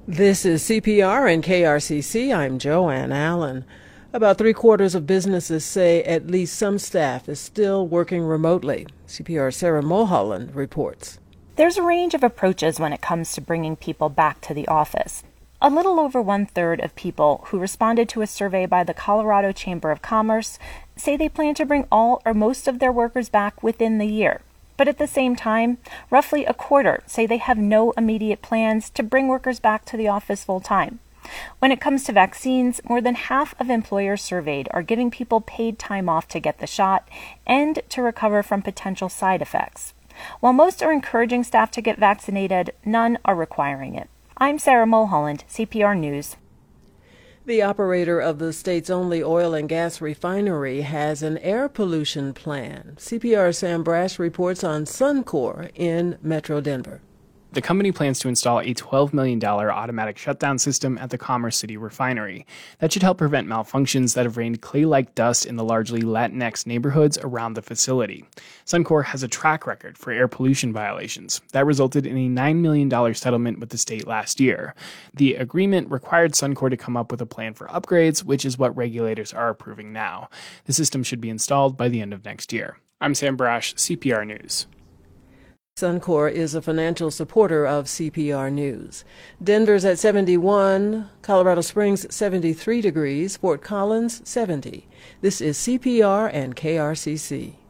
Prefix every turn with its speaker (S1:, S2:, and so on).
S1: This is CPR and KRCC. I'm Joanne Allen. About three-quarters of businesses say at least some staff is still working remotely. CPR's Sarah Mulholland reports.
S2: There's a range of approaches when it comes to bringing people back to the office. A little over one-third of people who responded to a survey by the Colorado Chamber of Commerce say they plan to bring all or most of their workers back within the year. But at the same time, roughly a quarter say they have no immediate plans to bring workers back to the office full-time. When it comes to vaccines, more than half of employers surveyed are giving people paid time off to get the shot and to recover from potential side effects. While most are encouraging staff to get vaccinated, none are requiring it. I'm Sarah Mulholland, CPR News.
S1: The operator of the state's only oil and gas refinery has an air pollution plan. CPR's Sam Brash reports on Suncor in Metro Denver.
S3: The company plans to install a $12 million automatic shutdown system at the Commerce City refinery. That should help prevent malfunctions that have rained clay-like dust in the largely Latinx neighborhoods around the facility. Suncor has a track record for air pollution violations. That resulted in a $9 million settlement with the state last year. The agreement required Suncor to come up with a plan for upgrades, which is what regulators are approving now. The system should be installed by the end of next year. I'm Sam Brash, CPR News.
S1: Suncor is a financial supporter of CPR News. Denver's at 71, Colorado Springs 73 degrees, Fort Collins 70. This is CPR and KRCC.